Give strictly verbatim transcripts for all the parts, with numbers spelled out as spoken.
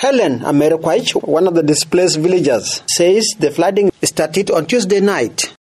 Helen Amerquich, one of the displaced villagers, says the flooding started on Tuesday night.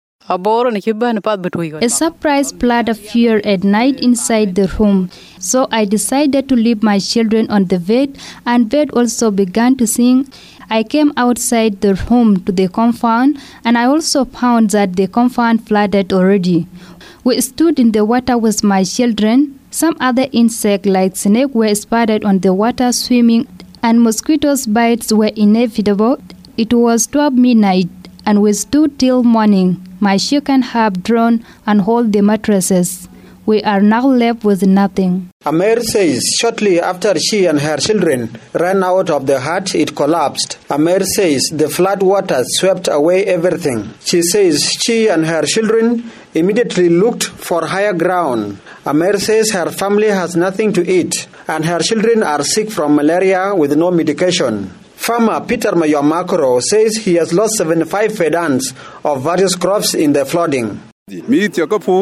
A surprise flood appeared at night inside the home, so I decided to leave my children on the bed, and bed also began to sink. I came outside the home to the compound, and I also found that the compound flooded already. We stood in the water with my children. Some other insects like snakes were spotted on the water swimming, and mosquitoes bites were inevitable. It was twelve midnight, and we stood till morning. My children have drawn and hold the mattresses. We are now left with nothing. Amer says shortly after she and her children ran out of the hut, it collapsed. Amer says the flood water swept away everything. She says she and her children immediately looked for higher ground. Amer says her family has nothing to eat and her children are sick from malaria with no medication. Farmer Peter Mayomakoro says he has lost seventy-five fedans of various crops in the flooding. This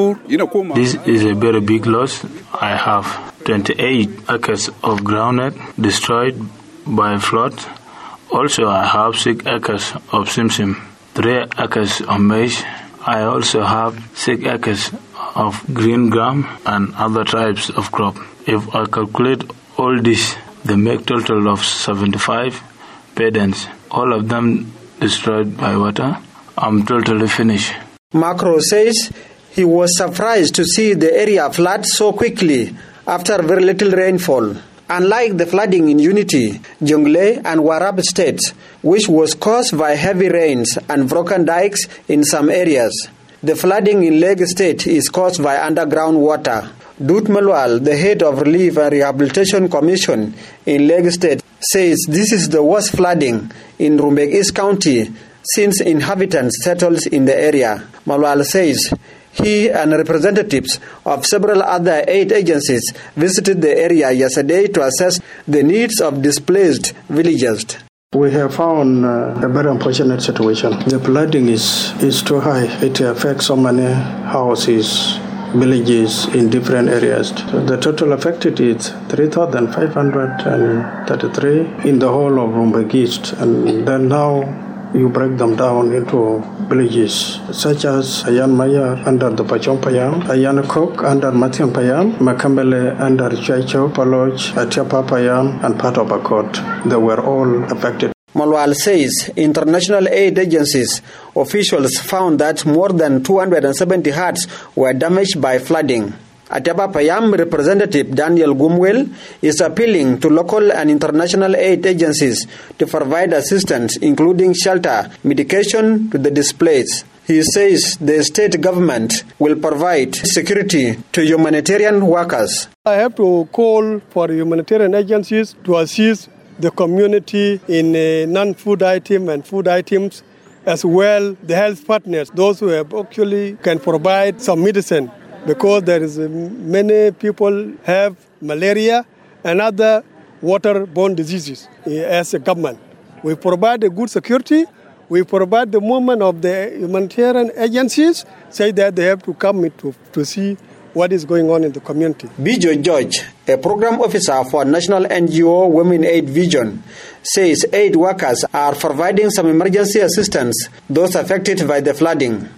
is a very big loss. I have twenty-eight acres of groundnut destroyed by flood. Also, I have six acres of simsim, three acres of maize. I also have six acres of green gram and other types of crop. If I calculate all this, they make total of seventy-five pedants, all of them destroyed by water. I'm totally finished. Macro says he was surprised to see the area flood so quickly after very little rainfall. Unlike the flooding in Unity, Jonglei and Warrap states, which was caused by heavy rains and broken dikes in some areas, the flooding in Lake State is caused by underground water. Dut Malwal, the head of Relief and Rehabilitation Commission in Lake State, says this is the worst flooding in Rumbek East County since inhabitants settled in the area. Malwal says he and representatives of several other aid agencies visited the area yesterday to assess the needs of displaced villagers. We have found uh, a very unfortunate situation. The flooding is, is too high. It affects so many houses, villages in different areas. The total affected is three thousand five hundred thirty-three in the whole of Rumbek East. And then now you break them down into villages such as Ayan Mayar under the Pachong Payam, Ayan Kok under Matian Payam, Makambele under Chaicho, Paloch, Atiapa Payam, and part of Akot. They were all affected. Malwal says international aid agencies officials found that more than two hundred seventy huts were damaged by flooding. Atiapa Payam representative Daniel Gumwell is appealing to local and international aid agencies to provide assistance, including shelter, medication to the displaced. He says the state government will provide security to humanitarian workers. I have to call for humanitarian agencies to assist the community in uh, non-food items and food items, as well the health partners, those who have actually can provide some medicine, because there is uh, many people have malaria and other waterborne diseases. Uh, as a government, we provide a good security. We provide the movement of the humanitarian agencies, say that they have to come to, to see what is going on in the community. Bijo George, a program officer for National N G O Women Aid Vision, says aid workers are providing some emergency assistance those affected by the flooding.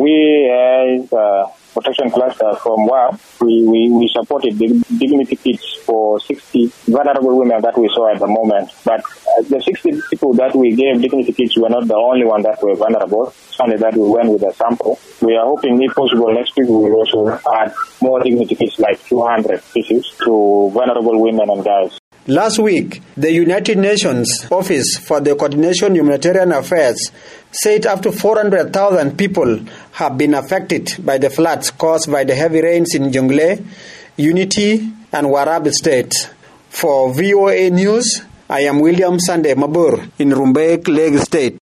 We as uh, protection cluster from W A P, we, we, we supported the dignity kits for sixty vulnerable women that we saw at the moment. But uh, the sixty people that we gave dignity kits were not the only one that were vulnerable. It's only that we went with a sample. We are hoping, if possible, next week we will also add more dignity kits, like two hundred pieces, to vulnerable women and guys. Last week, the United Nations Office for the Coordination of Humanitarian Affairs said up to four hundred thousand people have been affected by the floods caused by the heavy rains in Jonglei, Unity, and Warrap states. For V O A News, I am William Sunday Mabur in Rumbek, Lake State.